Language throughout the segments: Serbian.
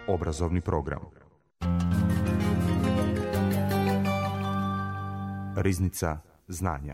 obrazovni program. Riznica znanja.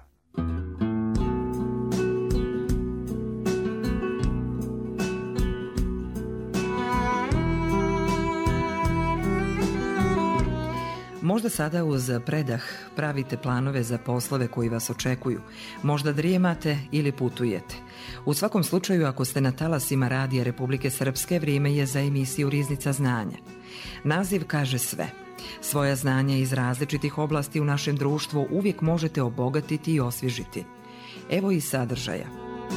Možda sada uz predah pravite planove za poslove koji vas očekuju. Možda drijemate ili putujete. U svakom slučaju, ako ste na talasima Radija Republike Srpske, vrijeme je za emisiju Riznica znanja. Naziv kaže sve. Svoja znanja iz različitih oblasti u našem društvu uvijek možete obogatiti i osvježiti. Evo i sadržaja.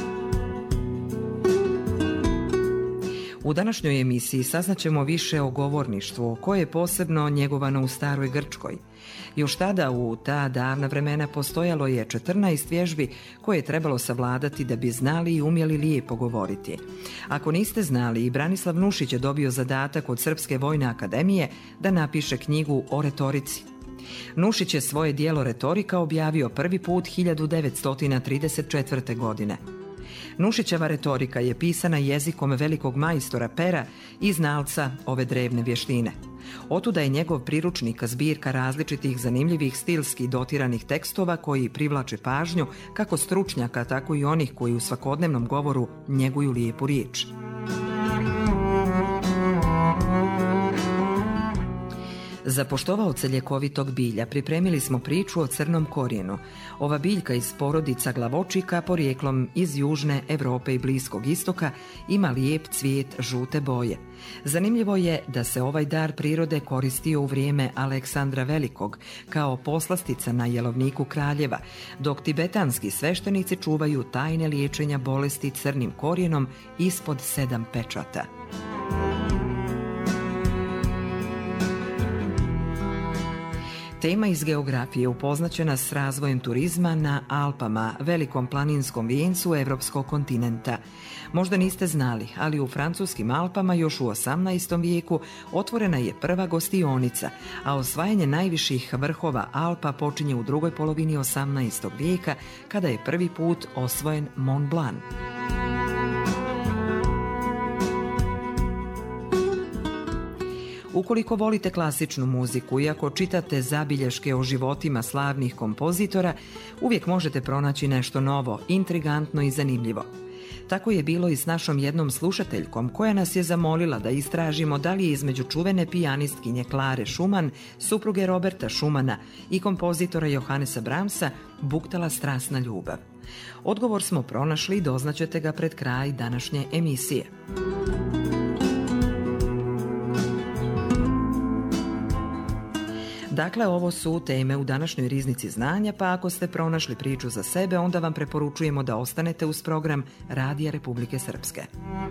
U današnjoj emisiji saznaćemo više o govorništvu, koje je posebno njegovano u staroj Grčkoj. Još tada, u ta davna vremena, postojalo je 14 vježbi koje je trebalo savladati da bi znali i umjeli lijepo govoriti. Ako niste znali, i Branislav Nušić je dobio zadatak od Srpske vojne akademije da napiše knjigu o retorici. Nušić je svoje dijelo Retorika objavio prvi put 1934. godine. Nušićeva retorika je pisana jezikom velikog majstora pera i znalca ove drevne vještine. Otuda je njegov priručnik zbirka različitih zanimljivih stilski dotiranih tekstova koji privlače pažnju kako stručnjaka, tako i onih koji u svakodnevnom govoru njeguju lijepu riječ. Za poštovaoce ljekovitog bilja pripremili smo priču o crnom korijenu. Ova biljka iz porodica glavočika, porijeklom iz Južne Europe i Bliskog istoka, ima lijep cvijet žute boje. Zanimljivo je da se ovaj dar prirode koristio u vrijeme Aleksandra Velikog kao poslastica na jelovniku kraljeva, dok tibetanski sveštenici čuvaju tajne liječenja bolesti crnim korijenom ispod 7 pečata. Tema iz geografije upoznaće nas s razvojem turizma na Alpama, velikom planinskom vijencu evropskog kontinenta. Možda niste znali, ali u francuskim Alpama još u 18. vijeku otvorena je prva gostionica, a osvajanje najviših vrhova Alpa počinje u drugoj polovini 18. vijeka, kada je prvi put osvojen Mont Blanc. Ukoliko volite klasičnu muziku i ako čitate zabilješke o životima slavnih kompozitora, uvijek možete pronaći nešto novo, intrigantno i zanimljivo. Tako je bilo i s našom jednom slušateljkom koja nas je zamolila da istražimo da li je između čuvene pijanistkinje Klare Schumann, supruge Roberta Schumana i kompozitora Johannesa Brahmsa buktala strasna ljubav. Odgovor smo pronašli i doznaćete ga pred kraj današnje emisije. Dakle, ovo su teme u današnjoj Riznici znanja, pa ako ste pronašli priču za sebe, onda vam preporučujemo da ostanete uz program Radija Republike Srpske.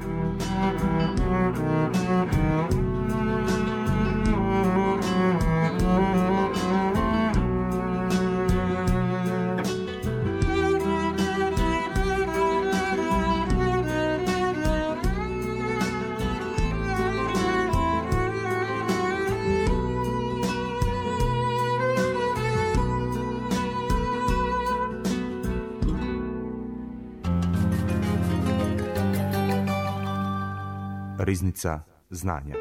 Riznica znanja.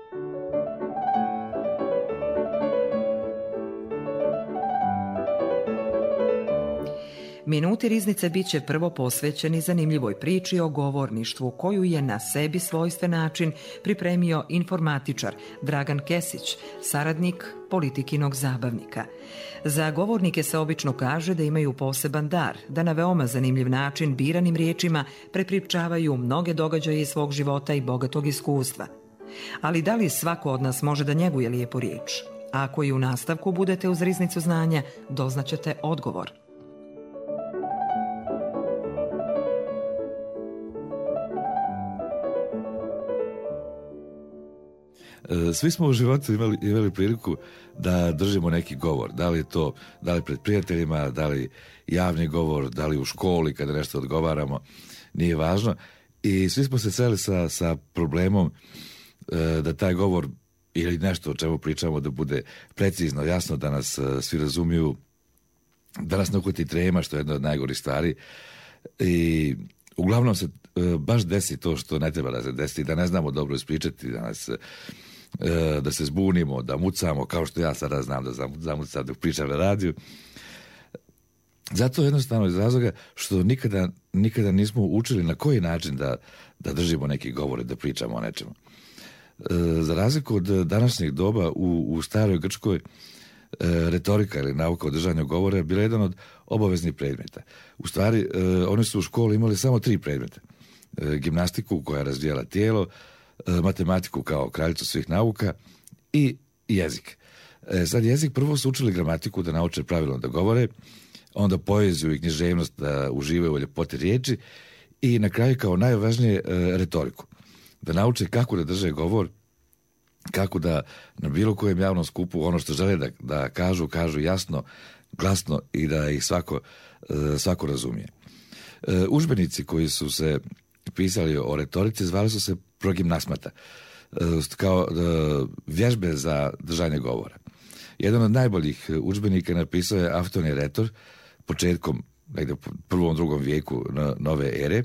Minuti Riznice bit će prvo posvećeni zanimljivoj priči o govorništvu koju je na sebi svojstven način pripremio informatičar Dragan Kesić, saradnik politikinog zabavnika. Za govornike se obično kaže da imaju poseban dar, da na veoma zanimljiv način biranim riječima prepričavaju mnoge događaje iz svog života i bogatog iskustva. Ali da li svako od nas može da njeguje lijepu riječ? A ako i u nastavku budete uz Riznicu znanja, doznaćete odgovor. Svi smo u životu imali priliku da držimo neki govor, da li pred prijateljima, da li javni govor, da li u školi kada nešto odgovaramo, nije važno. I svi smo se sreli sa problemom da taj govor ili nešto o čemu pričamo da bude precizno, jasno, da nas svi razumiju, da nas ne ukuti trema, što je jedna od najgorih stvari. I uglavnom se baš desi to što ne treba da se desi, da ne znamo dobro ispričati, da nas da se zbunimo, da mucamo, kao što ja sada znam da zamucam dok pričam na radiju. Zato jednostavno iz razloga što nikada nismo učili na koji način da držimo neki govore, da pričamo o nečemu. Za razliku od današnjeg doba u staroj Grčkoj retorika ili nauka o držanju govora je bila jedan od obaveznih predmeta. U stvari, oni su u školi imali samo 3 predmeta. Gimnastiku koja je razvijala tijelo, matematiku kao kraljicu svih nauka i jezik. Sad jezik, prvo su učili gramatiku da nauče pravilno da govore, onda poeziju i književnost da uživaju u ljepoti riječi i na kraju kao najvažnije retoriku. Da nauče kako da drže govor, kako da na bilo kojem javnom skupu ono što žele da kažu jasno, glasno i da ih svako razumije. Udžbenici koji su se pisali o retorici zvali su se progimnasmata, kao vježbe za držanje govora. Jedan od najboljih udžbenika napisao je Aftoni Retor, početkom, negdje u 1. 2. vijeku nove ere.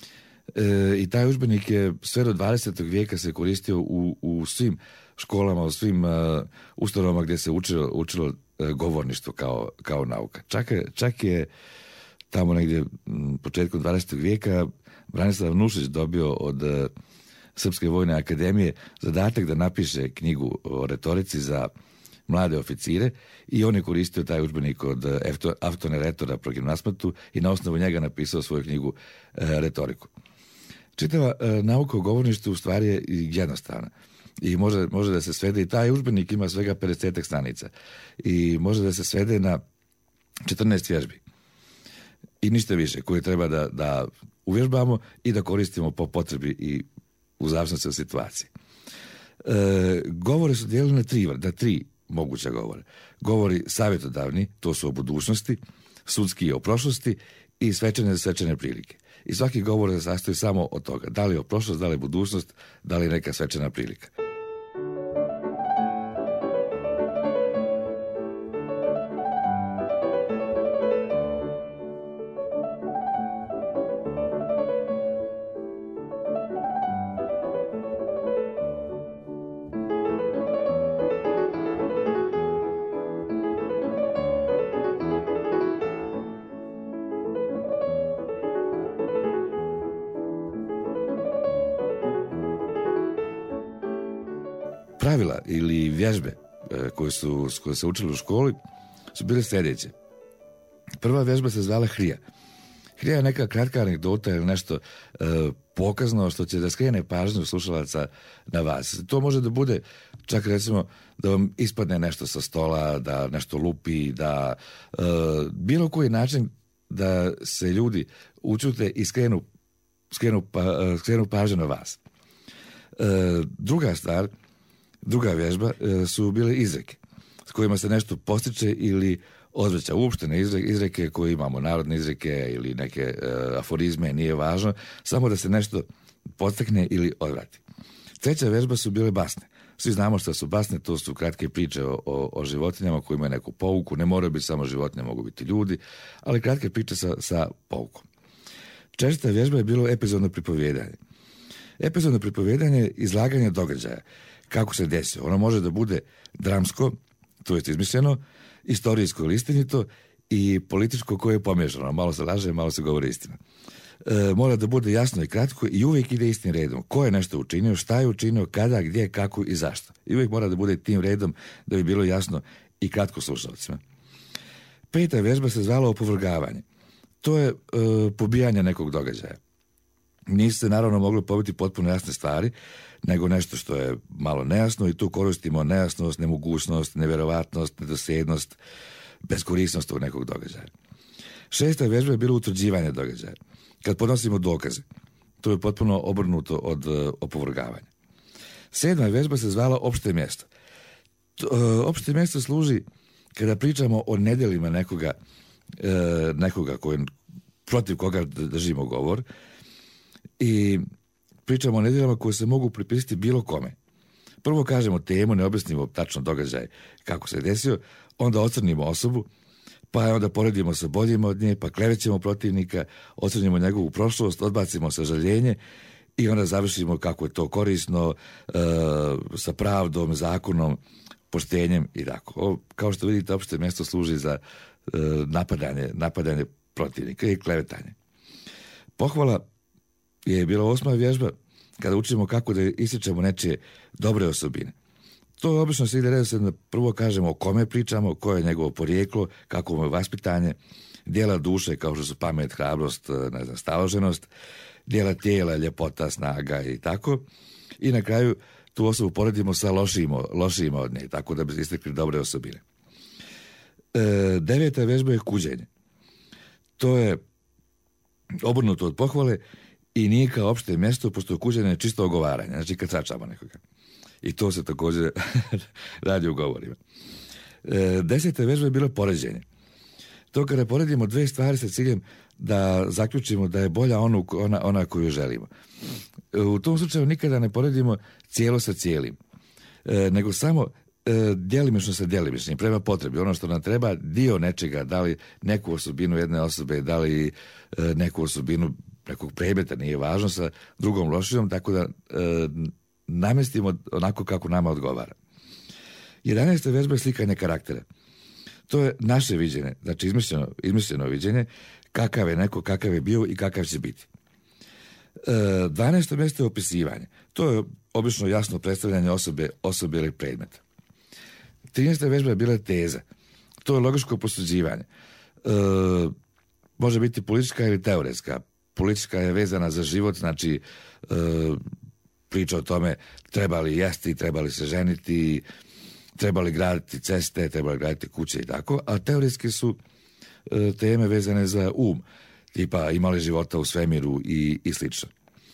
I taj udžbenik je sve do 20. vijeka se koristio u svim školama, u svim ustanovama gdje se učilo govorništvo kao nauka. Čak je tamo negdje početkom 20. vijeka Branislav Nušić dobio od Srpske vojne akademije zadatak da napiše knjigu o retorici za mlade oficire i on je koristio taj udžbenik od Aftone Retora progimnasmatu i na osnovu njega napisao svoju knjigu Retoriku. Čitava nauka o govorništvu u stvari je jednostavna i može da se svede, i taj udžbenik ima svega 50 stranica i može da se svede na 14 vježbi i ništa više koje treba da uvježbamo i da koristimo po potrebi i u zavisnosti od situacije. Govore su dijelili na tri moguća govora. Govori savjetodavni, to su o budućnosti, sudski o prošlosti i svečane prilike. I svaki govor se sastoji samo od toga. Da li je o prošlost, da li je budućnost, da li je neka svečana prilika. Pravila ili vježbe koje se učili u školi su bile sljedeće. Prva vježba se zvala Hrija. Hrija je neka kratka anegdota ili nešto pokazno što će da skrene pažnju slušalaca na vas. To može da bude čak recimo da vam ispadne nešto sa stola, da nešto lupi, da bilo koji način da se ljudi učute i skrenu pažnju na vas. Druga vježba su bile izreke s kojima se nešto postiče ili odvraća. Uopštene izreke koje imamo, narodne izreke ili neke aforizme, nije važno, samo da se nešto podstakne ili odvrati. Treća vježba su bile basne. Svi znamo što su basne, to su kratke priče o životinjama koje imaju neku pouku, ne moraju biti samo životinje, mogu biti ljudi, ali kratke priče sa poukom. Četvrta vježba je bilo epizodno pripovijedanje. Epizodno pripovijedanje je izlaganje događaja. Kako se desio. Ono može da bude dramsko, to je izmišljeno, istorijsko ili istinito i političko koje je pomiješano. Malo se laže, malo se govori istina. Mora da bude jasno i kratko i uvijek ide istim redom. Ko je nešto učinio, šta je učinio, kada, gdje, kako i zašto. I uvijek mora da bude tim redom da bi bilo jasno i kratko slušalcima. Peta vježba se zvala opovrgavanje. To je pobijanje nekog događaja. Nisu se naravno mogli pobiti potpuno jasne stvari, nego nešto što je malo nejasno i tu koristimo nejasnost, nemogućnost, nevjerovatnost, nedosljednost, beskorisnost tog nekog događaja. Šesta vježba je bilo utvrđivanje događaja. Kad podnosimo dokaze, to je potpuno obrnuto od opovrgavanja. Sedma vježba se zvala opšte mjesto. Opšte mjesto služi kada pričamo o nedjelima nekoga protiv koga držimo govor i pričamo o nedjeljama koje se mogu pripisati bilo kome. Prvo kažemo temu, ne objasnimo tačno događaj kako se desio, onda ocrnimo osobu, pa onda poredimo sa boljima od nje, pa klevećemo protivnika, ocrnimo njegovu prošlost, odbacimo sažaljenje i onda završimo kako je to korisno, sa pravdom, zakonom, poštenjem i tako. Kao što vidite, opšte mjesto služi za napadanje protivnika i klevetanje. Pohvala je bila 8. vježba kada učimo kako da ističemo nečije dobre osobine. To obično se ide redosledno, prvo kažemo o kome pričamo, koje je njegovo porijeklo, kako mu je vaspitanje, dijela duše kao što su pamet, hrabrost, staloženost, dijela tijela, ljepota, snaga i tako. I na kraju tu osobu poredimo sa lošijima od nje, tako da bi istekli dobre osobine. 9. vježba je kuđenje. To je obrnuto od pohvale i nije kao opšte mjesto, pošto kuđenje je čisto ogovaranje, znači kad tračamo nekoga. I to se također radi u govorima. 10. vježba je bilo poređenje. To kada poredimo dve stvari sa ciljem da zaključimo da je bolja ona koju želimo. U tom slučaju nikada ne poredimo cijelo sa cijelim, nego samo djelimično sa djelimičnim, prema potrebi. Ono što nam treba, dio nečega, da li neku osobinu jedne osobe, da li neku osobinu nekog predmeta, nije važno, sa drugom lošijom, tako da namestimo onako kako nama odgovara. 11. vježba je slikanje karaktera. To je naše viđenje, znači izmišljeno viđenje, kakav je neko, kakav je bio i kakav će biti. 12. mjesto je opisivanje. To je obično jasno predstavljanje osobe ili predmeta. 13. vježba je bila teza. To je logičko posuđivanje. Može biti politička ili teoretska. Politička je vezana za život, znači priča o tome treba li jesti, treba li se ženiti, treba li graditi ceste, treba li graditi kuće i tako, a teoretske su teme vezane za tipa ima li života u svemiru i slično.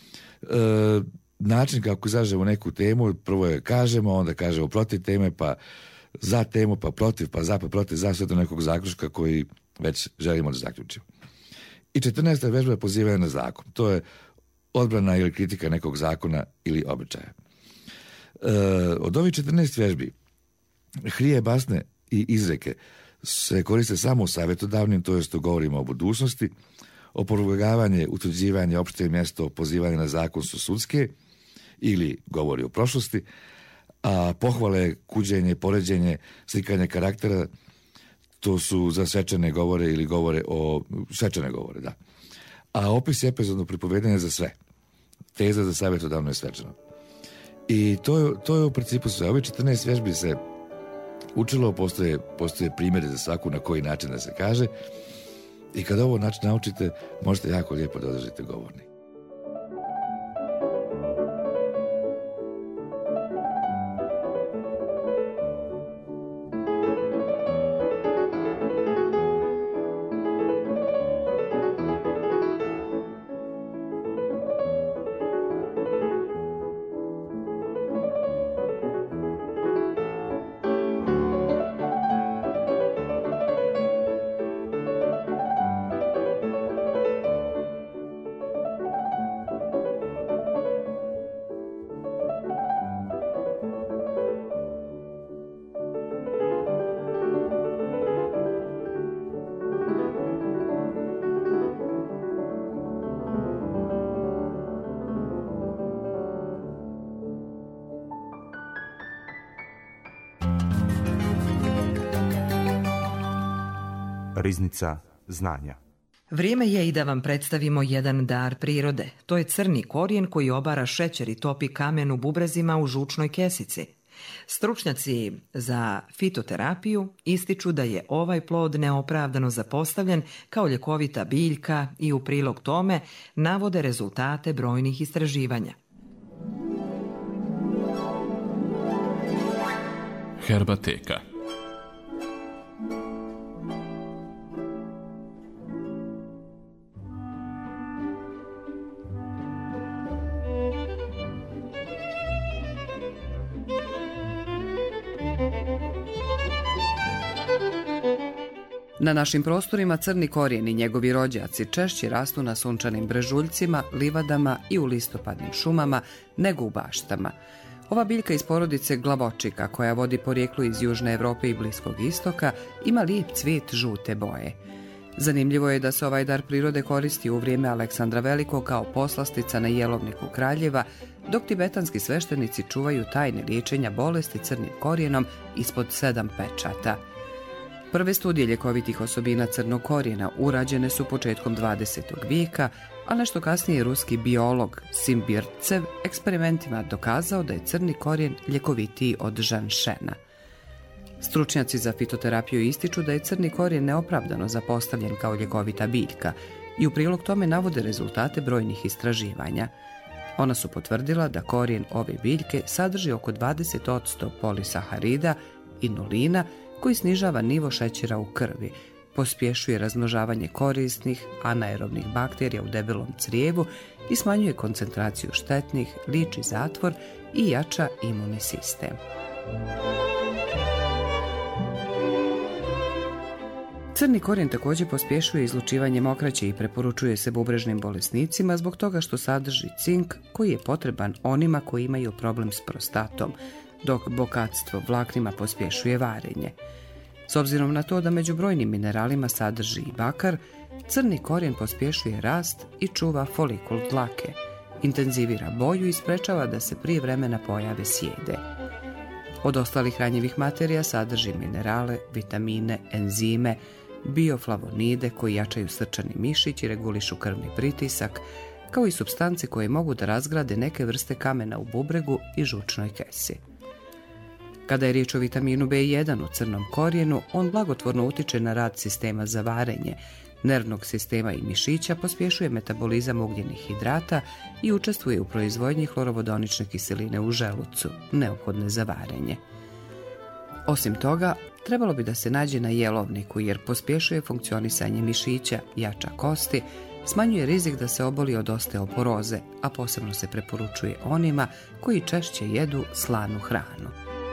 Način kako izažemo neku temu, prvo je kažemo, onda kažemo protiv teme, pa za temu, pa protiv, pa za, pa protiv, za, sve do nekog zaključka koji već želimo da zaključimo. I 14. vježba je pozivanje na zakon. To je odbrana ili kritika nekog zakona ili običaja. Od ovih 14 vježbi hrije, basne i izreke se koriste samo u savjetodavnim, to jest govorimo o budućnosti, opovrgavanje, utvrđivanje opšte mjesto, pozivanje na zakon su sudske ili govori o prošlosti, a pohvale, kuđenje, poređenje, slikanje karaktera, to su za svečane govore ili govore o svečane govore, da. A opis je epizodno pripovedanje za sve. Teza za savjetodavno je svečano. I to je u principu sve. Ove 14 vježbi se učilo, postoje primjeri za svaku na koji način da se kaže. I kada ovo naučite, možete jako lijepo da održite govorni. Riznica znanja. Vrijeme je i da vam predstavimo jedan dar prirode. To je crni korijen koji obara šećer i topi kamen u bubrezima u žučnoj kesici. Stručnjaci za fitoterapiju ističu da je ovaj plod neopravdano zapostavljen kao ljekovita biljka i u prilog tome navode rezultate brojnih istraživanja. Herbateka. Na našim prostorima crni korijen i njegovi rođaci češće rastu na sunčanim brežuljcima, livadama i u listopadnim šumama nego u baštama. Ova biljka iz porodice glavočika, koja vodi porijeklo iz Južne Evrope i Bliskog istoka, ima lijep cvijet žute boje. Zanimljivo je da se ovaj dar prirode koristi u vrijeme Aleksandra Velikog kao poslastica na jelovniku kraljeva, dok tibetanski sveštenici čuvaju tajne liječenja bolesti crnim korijenom ispod 7 pečata. Prve studije ljekovitih osobina crnog korijena urađene su početkom 20. vijeka, a nešto kasnije ruski biolog Simbirtsev eksperimentima dokazao da je crni korijen ljekovitiji od žanšena. Stručnjaci za fitoterapiju ističu da je crni korijen neopravdano zapostavljen kao ljekovita biljka i u prilog tome navode rezultate brojnih istraživanja. Ona su potvrdila da korijen ove biljke sadrži oko 20% polisaharida, inulina, koji snižava nivo šećera u krvi, pospješuje razmnožavanje korisnih anaerobnih bakterija u debelom crijevu i smanjuje koncentraciju štetnih, liči zatvor i jača imunni sistem. Crni korijen također pospješuje izlučivanje mokraće i preporučuje se bubrežnim bolesnicima zbog toga što sadrži cink koji je potreban onima koji imaju problem s prostatom, dok bogatstvo vlaknima pospješuje varenje. S obzirom na to da među brojnim mineralima sadrži i bakar, crni korijen pospješuje rast i čuva folikul dlake, intenzivira boju i sprečava da se prije vremena pojave sjede. Od ostalih hranjivih materija sadrži minerale, vitamine, enzime, bioflavonide koji jačaju srčani mišić i regulišu krvni pritisak, kao i supstance koje mogu da razgrade neke vrste kamena u bubregu i žučnoj kesi. Kada je riječ o vitaminu B1 u crnom korijenu, on blagotvorno utiče na rad sistema za varenje, nervnog sistema i mišića, pospješuje metabolizam ugljenih hidrata i učestvuje u proizvodnji hlorovodonične kiseline u želucu, neophodne za varenje. Osim toga, trebalo bi da se nađe na jelovniku jer pospješuje funkcionisanje mišića, jača kosti, smanjuje rizik da se oboli od osteoporoze, a posebno se preporučuje onima koji češće jedu slanu hranu.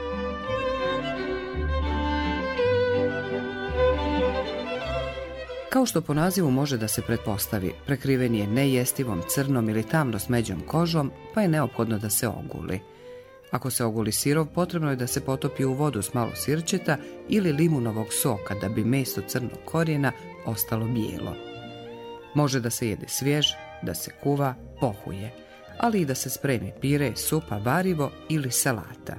Kao što po nazivu može da se pretpostavi, prekriven je nejestivom crnom ili tamno smeđom kožom, pa je neophodno da se oguli. Ako se oguli sirov, potrebno je da se potopi u vodu s malo sirćeta ili limunovog soka da bi meso crnog korijena ostalo bijelo. Može da se jede svjež, da se kuva, pohuje, ali i da se spremi pire, supa, varivo ili salata.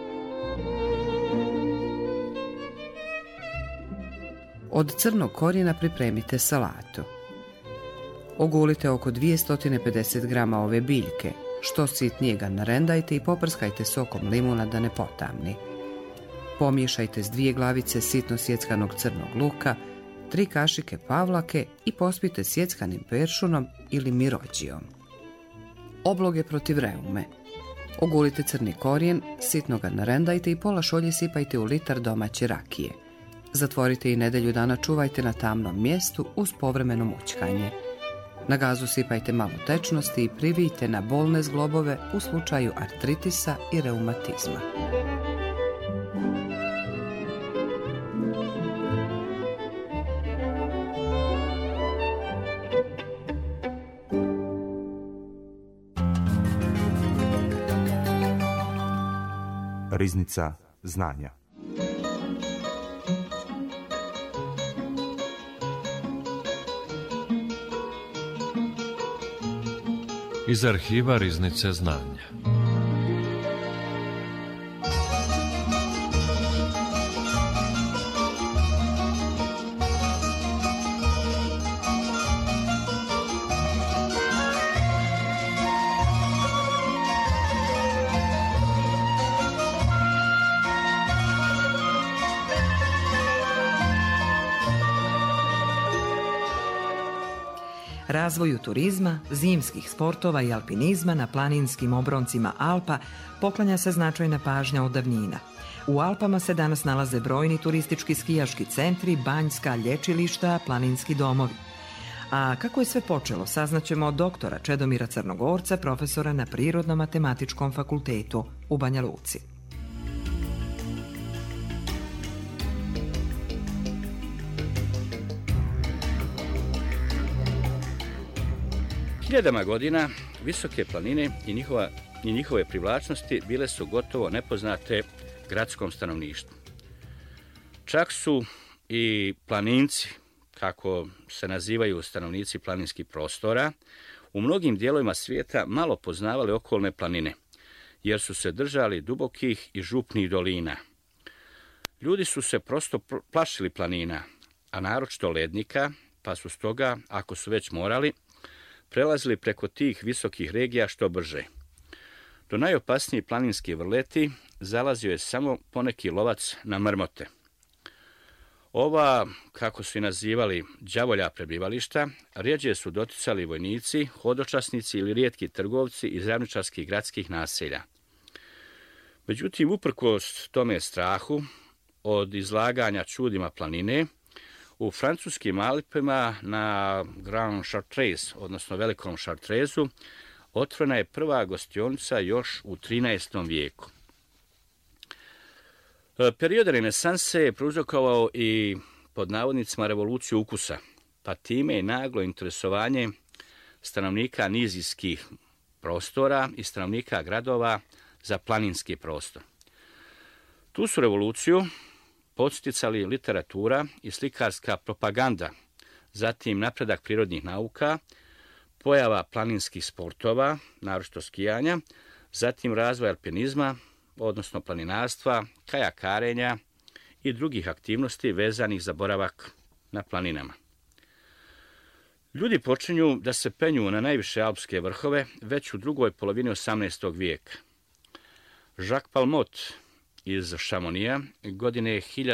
Od crnog korijena pripremite salatu. Ogulite oko 250 grama ove biljke, što sitnije ga narendajte i poprskajte sokom limuna da ne potamni. Pomiješajte s 2 glavice sitno sjeckanog crnog luka, 3 kašike pavlake i pospite sjeckanim peršunom ili mirođijom. Obloge protiv reume. Ogulite crni korijen, sitno ga narendajte i pola šolje sipajte u litar domaće rakije. Zatvorite i nedjelju dana čuvajte na tamnom mjestu uz povremeno mućkanje. Na gazu sipajte malo tečnosti i privijte na bolne zglobove u slučaju artritisa i reumatizma. Riznica znanja. Iz arhiva Riznice znanja. Razvoju turizma, zimskih sportova i alpinizma na planinskim obroncima Alpa poklanja se značajna pažnja od davnina. U Alpama se danas nalaze brojni turistički skijaški centri, banjska lječilišta, planinski domovi. A kako je sve počelo, saznaćemo od doktora Čedomira Crnogorca, profesora na Prirodno-matematičkom fakultetu u Banja Luci. Hiljadama godina visoke planine i njihove privlačnosti bile su gotovo nepoznate gradskom stanovništvu. Čak su i planinci kako se nazivaju stanovnici planinskih prostora, u mnogim dijelovima svijeta malo poznavali okolne planine, jer su se držali dubokih i župnih dolina. Ljudi su se prosto plašili planina, a naročito lednika, pa su stoga, ako su već morali, prelazili preko tih visokih regija što brže. Do najopasniji planinski vrleti zalazio je samo poneki lovac na mrmote. Ova, kako su i nazivali, đavolja prebivališta, rjeđe su doticali vojnici, hodočasnici ili rijetki trgovci iz ravničarskih gradskih naselja. Međutim, uprkos tome strahu od izlaganja čudima planine, u francuskim Alpima na Grand Chartreuse, odnosno Velikom Chartrezu, otvorena je prva gostionica još u 13. vijeku. Period renesanse je prouzrokovao i pod navodnicima revoluciju ukusa, pa time i naglo interesovanje stanovnika nizijskih prostora i stanovnika gradova za planinski prostor. Tu su revoluciju podsticali literatura i slikarska propaganda, zatim napredak prirodnih nauka, pojava planinskih sportova, naročito skijanja, zatim razvoj alpinizma, odnosno planinarstva, kajakarenja i drugih aktivnosti vezanih za boravak na planinama. Ljudi počinju da se penju na najviše alpske vrhove već u drugoj polovini 18. vijeka. Jacques Palmot iz Chamonija godine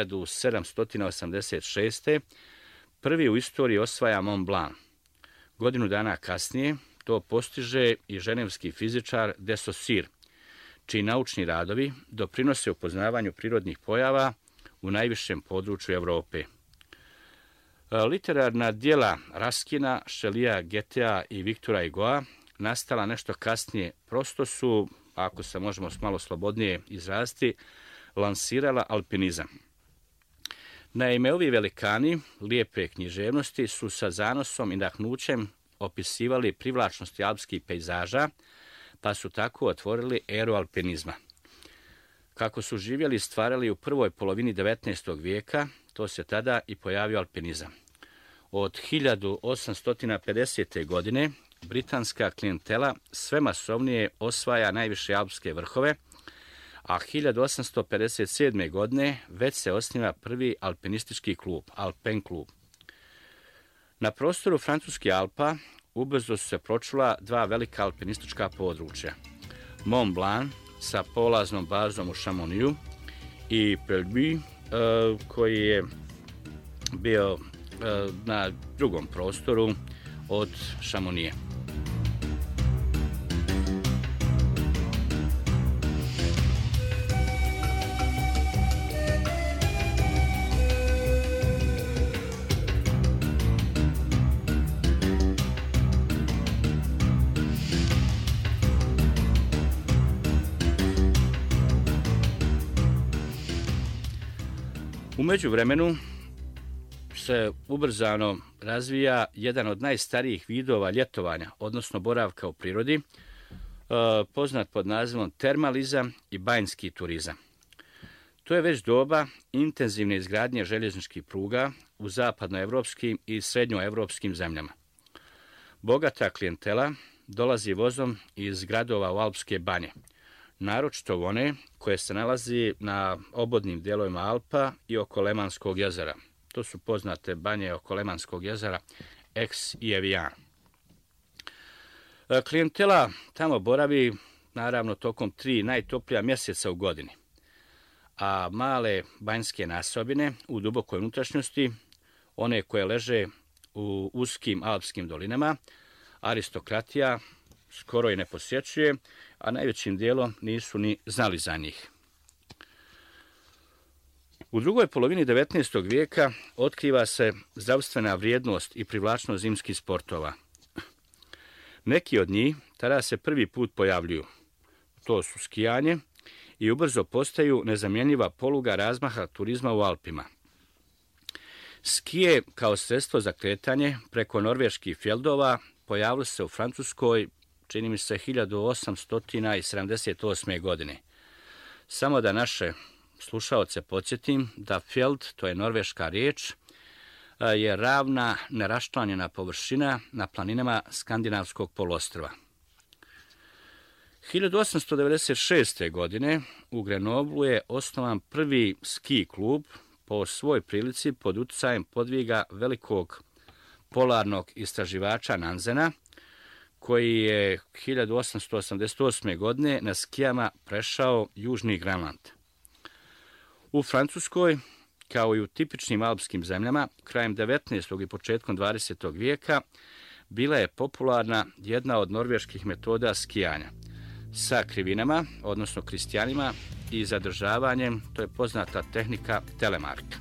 1786. prvi u istoriji osvaja Mont Blanc. Godinu dana kasnije to postiže i ženevski fizičar de Saussure, čiji naučni radovi doprinose upoznavanju prirodnih pojava u najvišem području Europe. Literarna djela Raskina, Šelija, Getea i Viktora Hugoa, nastala nešto kasnije, prosto su, ako se možemo malo slobodnije izraziti, lansirala alpinizam. Naime, ovi velikani lijepe književnosti su sa zanosom i nahnućem opisivali privlačnosti alpskih pejzaža, pa su tako otvorili eru alpinizma. Kako su živjeli i stvarali u prvoj polovini 19. vijeka, to se tada i pojavio alpinizam. Od 1850. godine britanska klijentela sve masovnije osvaja najviše alpske vrhove, a 1857. godine već se osniva prvi alpinistički klub, Alpen klub. Na prostoru francuskih Alpa ubrzo su se pročula dva velika alpinistička područja. Mont Blanc sa polaznom bazom u Chamoniju i Pelbu koji je bio na drugom prostoru od Chamonije. U međuvremenu se ubrzano razvija jedan od najstarijih vidova ljetovanja, odnosno boravka u prirodi, poznat pod nazivom termalizam i banjski turizam. To je već doba intenzivne izgradnje željezničkih pruga u zapadnoevropskim i srednjoevropskim zemljama. Bogata klijentela dolazi vozom iz gradova u alpske banje, naročito one koje se nalazi na obodnim dijelovima Alpa i oko Lemanskog jezera. To su poznate banje oko Lemanskog jezera, Aix i Evian. Klijentela tamo boravi, naravno, tokom 3 najtoplija mjeseca u godini, a male banjske nasobine u dubokoj unutrašnjosti, one koje leže u uskim alpskim dolinama, aristokratija skoro i ne posjećuje, a najvećim dijelom nisu ni znali za njih. U drugoj polovini 19. vijeka otkriva se zdravstvena vrijednost i privlačnost zimskih sportova. Neki od njih tada se prvi put pojavljuju. To su skijanje i ubrzo postaju nezamjenjiva poluga razmaha turizma u Alpima. Skije kao sredstvo za kretanje preko norveških fjeldova pojavilo se u Francuskoj, čini mi se 1878. godine. Samo da naše slušaoce podsjetim da fjeld, to je norveška riječ, je ravna, neraščlanjena površina na planinama Skandinavskog poluostrva. 1896. godine u Grenoblu je osnovan prvi ski klub po svoj prilici pod utjecajem podviga velikog polarnog istraživača Nansena, koji je 1888. godine na skijama prešao Južni Grenland. U Francuskoj, kao i u tipičnim alpskim zemljama, krajem 19. i početkom 20. vijeka bila je popularna jedna od norveških metoda skijanja sa krivinama, odnosno kristijanima, i zadržavanjem, to je poznata tehnika telemarka.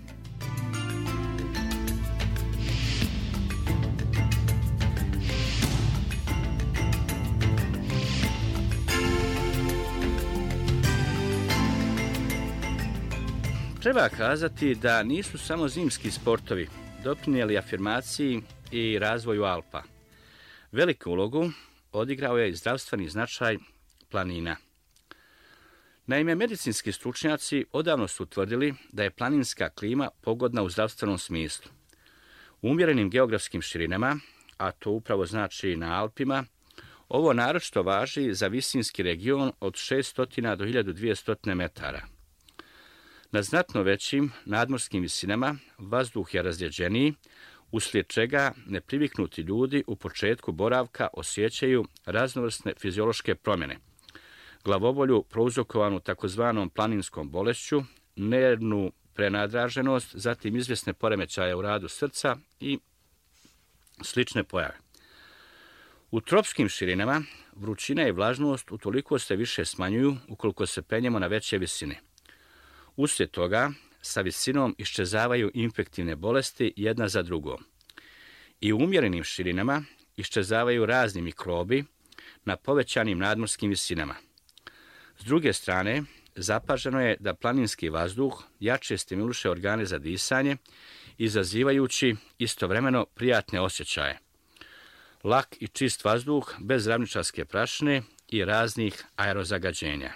Treba kazati da nisu samo zimski sportovi doprinijeli afirmaciji i razvoju Alpa. Veliku ulogu odigrao je i zdravstveni značaj planina. Naime, medicinski stručnjaci odavno su utvrdili da je planinska klima pogodna u zdravstvenom smislu. U umjerenim geografskim širinama, a to upravo znači na Alpima, ovo naročito važi za visinski region od 600 do 1200 metara. Na znatno većim nadmorskim visinama vazduh je razrjeđeniji, uslijed čega nepriviknuti ljudi u početku boravka osjećaju raznovrsne fiziološke promjene. Glavobolju prouzrokovanu takozvanom planinskom bolešću, nervnu prenadraženost, zatim izvjesne poremećaje u radu srca i slične pojave. U tropskim širinama vrućina i vlažnost utoliko se više smanjuju ukoliko se penjemo na veće visine. Uslijed toga sa visinom iščezavaju infektivne bolesti jedna za drugom. I u umjerenim širinama iščezavaju razni mikrobi na povećanim nadmorskim visinama. S druge strane, zapaženo je da planinski vazduh jače stimuliše organe za disanje, izazivajući istovremeno prijatne osjećaje. Lak i čist vazduh bez ravničarske prašine i raznih aerozagađenja.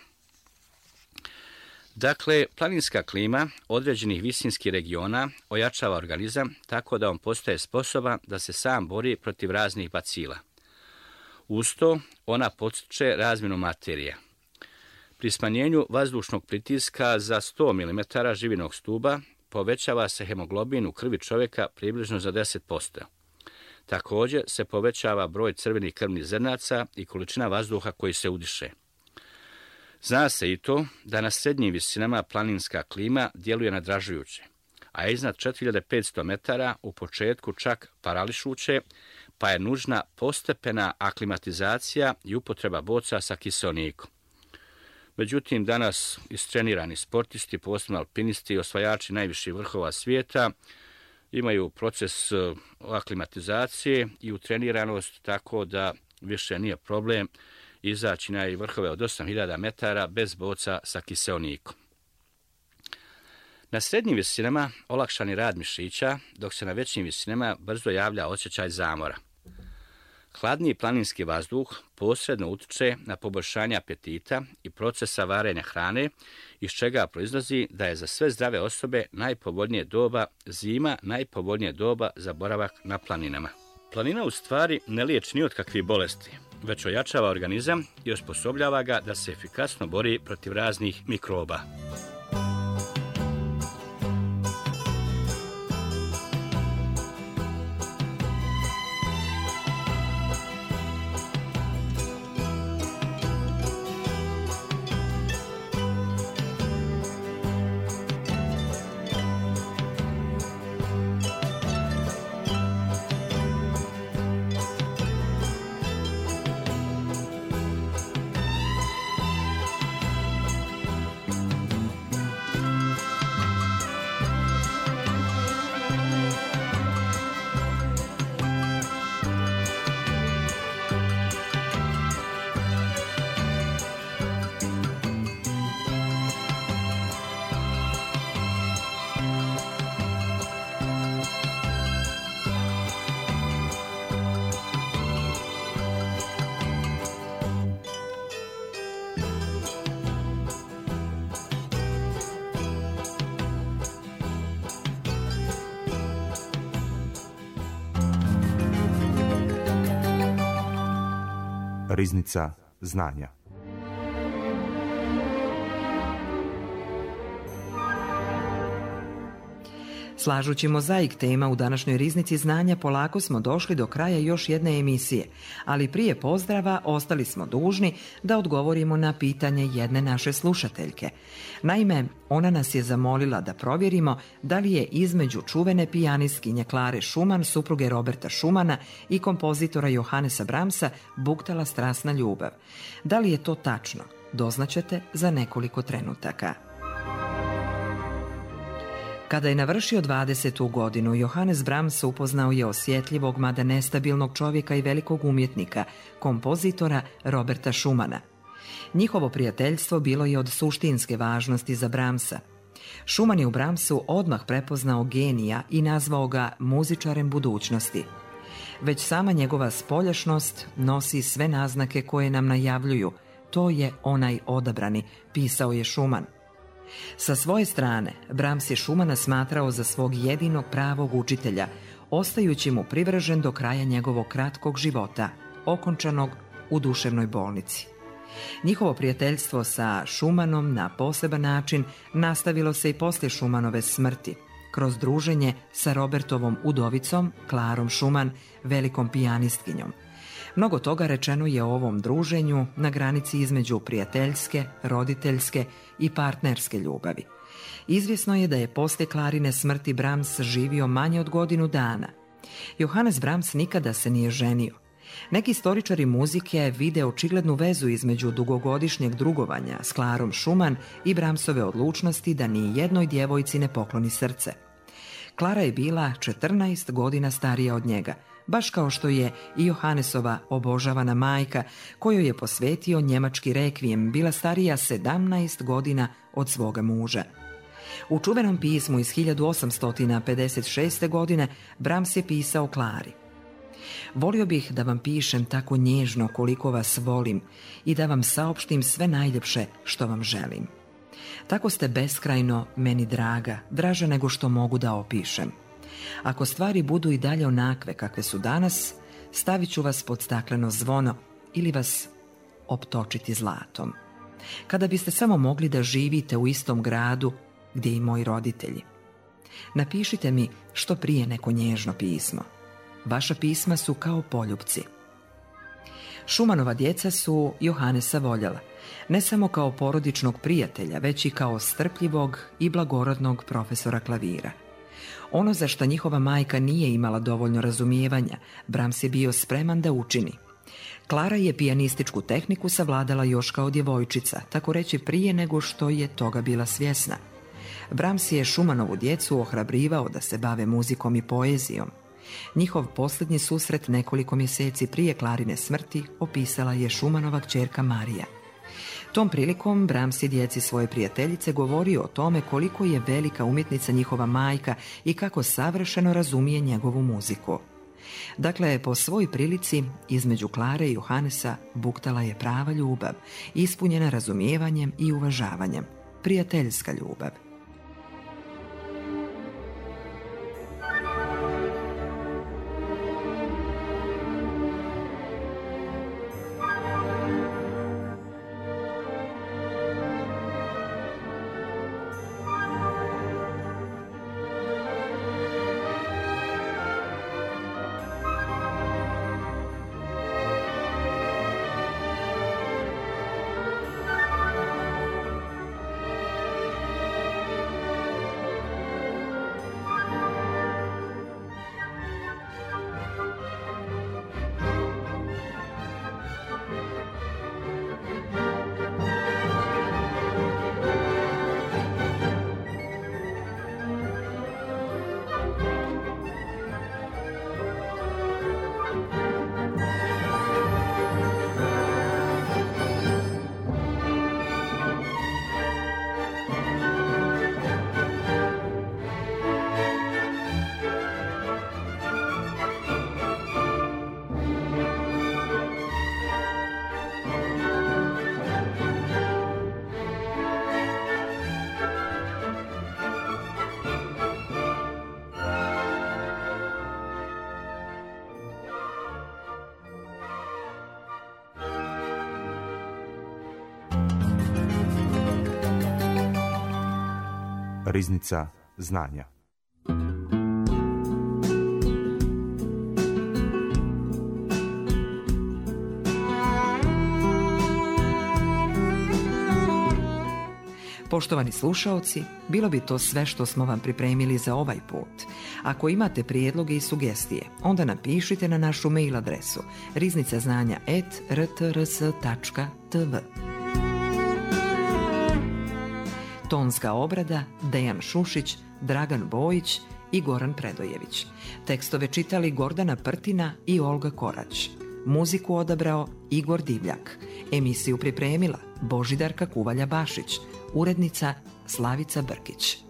Dakle, planinska klima određenih visinskih regiona ojačava organizam tako da on postaje sposoban da se sam bori protiv raznih bacila. Uz to, ona podstiče razmjenu materije. Pri smanjenju vazdušnog pritiska za 100 mm živinog stuba povećava se hemoglobin u krvi čovjeka približno za 10%. Također se povećava broj crvenih krvnih zrnaca i količina vazduha koji se udiše. Zna se i to da na srednjim visinama planinska klima djeluje nadražujuće, a iznad 4500 metara u početku čak parališuće, pa je nužna postepena aklimatizacija i upotreba boca sa kiseonikom. Međutim, danas istrenirani sportisti, posebno alpinisti i osvajači najviših vrhova svijeta, imaju proces aklimatizacije i utreniranost tako da više nije problem izaći na vrhove od 8000 metara bez boca sa kiseonikom. Na srednjim visinama olakšani rad mišića, dok se na većim visinama brzo javlja osjećaj zamora. Hladniji planinski vazduh posredno utiče na poboljšanje apetita i procesa varenja hrane, iz čega proizlazi da je za sve zdrave osobe najpovoljnije doba zima, najpovoljnije doba za boravak na planinama. Planina u stvari ne liječi ni od kakvih bolesti, već ojačava organizam i osposobljava ga da se efikasno bori protiv raznih mikroba. Riznica znanja. Slažući mozaik tema u današnjoj Riznici znanja, polako smo došli do kraja još jedne emisije, ali prije pozdrava ostali smo dužni da odgovorimo na pitanje jedne naše slušateljke. Naime, ona nas je zamolila da provjerimo da li je između čuvene pijanistkinje Klare Schumann, supruge Roberta Schumana, i kompozitora Johannesa Brahmsa buktala strasna ljubav. Da li je to tačno? Doznaćete za nekoliko trenutaka. Kada je navršio 20. godinu, Johannes Brahms upoznao je osjetljivog, mada nestabilnog čovjeka i velikog umjetnika, kompozitora Roberta Schumana. Njihovo prijateljstvo bilo je od suštinske važnosti za Brahmsa. Schumann je u Brahmsu odmah prepoznao genija i nazvao ga muzičarem budućnosti. Već sama njegova spoljašnost nosi sve naznake koje nam najavljuju. To je onaj odabrani, pisao je Schumann. Sa svoje strane, Brahms je Schumana smatrao za svog jedinog pravog učitelja, ostajući mu privržen do kraja njegovog kratkog života, okončanog u duševnoj bolnici. Njihovo prijateljstvo sa Schumannom na poseban način nastavilo se i poslije Schumannove smrti, kroz druženje sa Robertovom udovicom, Klarom Schumann, velikom pijanistkinjom. Mnogo toga rečeno je o ovom druženju na granici između prijateljske, roditeljske i partnerske ljubavi. Izvjesno je da je poslije Klarine smrti Brahms živio manje od godinu dana. Johannes Brahms nikada se nije ženio. Neki istoričari muzike vide očiglednu vezu između dugogodišnjeg drugovanja s Klarom Schumann i Brahmsove odlučnosti da ni jednoj djevojci ne pokloni srce. Klara je bila 14 godina starija od njega, baš kao što je i Johannesova obožavana majka, kojoj je posvetio njemački rekvijem, bila starija 17 godina od svoga muža. U čuvenom pismu iz 1856. godine Brahms je pisao Klari: "Volio bih da vam pišem tako nježno koliko vas volim i da vam saopštim sve najljepše što vam želim. Tako ste beskrajno meni draga, draža nego što mogu da opišem. Ako stvari budu i dalje onakve kakve su danas, stavit ću vas pod stakleno zvono ili vas optočiti zlatom. Kada biste samo mogli da živite u istom gradu gdje i moji roditelji. Napišite mi što prije neko nježno pismo. Vaša pisma su kao poljupci." Schumannova djeca su Johannesa voljela, ne samo kao porodičnog prijatelja, već i kao strpljivog i blagorodnog profesora klavira. Ono za što njihova majka nije imala dovoljno razumijevanja, Brahms je bio spreman da učini. Klara je pijanističku tehniku savladala još kao djevojčica, tako reći prije nego što je toga bila svjesna. Brahms je Schumannovu djecu ohrabrivao da se bave muzikom i poezijom. Njihov posljednji susret nekoliko mjeseci prije Klarine smrti opisala je Schumannova kćerka Marija. Tom prilikom Brahms je djeci svoje prijateljice govorio o tome koliko je velika umjetnica njihova majka i kako savršeno razumije njegovu muziku. Dakle, po svoj prilici između Klare i Johannesa buktala je prava ljubav, ispunjena razumijevanjem i uvažavanjem, prijateljska ljubav. Riznica znanja. Poštovani slušaoci, bilo bi to sve što smo vam pripremili za ovaj put. Ako imate prijedloge i sugestije, onda napišite na našu mail adresu riznicaznanja@rtrs.tv. Tonska obrada Dejan Šušić, Dragan Bojić i Goran Predojević. Tekstove čitali Gordana Prtina i Olga Korać. Muziku odabrao Igor Divljak. Emisiju pripremila Božidarka Kuvalja Bašić. Urednica Slavica Brkić.